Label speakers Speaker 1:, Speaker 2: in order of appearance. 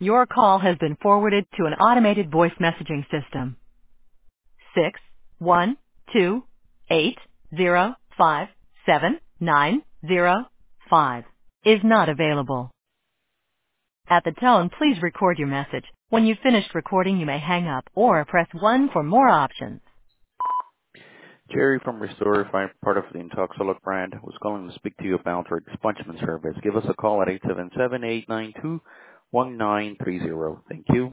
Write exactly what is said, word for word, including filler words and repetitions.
Speaker 1: Your call has been forwarded to an automated voice messaging system. Six one two eight zero five seven nine zero five is not available. At the tone, please record your message. When you've finished recording, you may hang up or press one for more options.
Speaker 2: Jerry from Restore, if I'm part of the Intoxilog brand, was calling to speak to you about our expungement service. Give us a call at eight seven seven, eight nine two, one nine three zero. Thank you.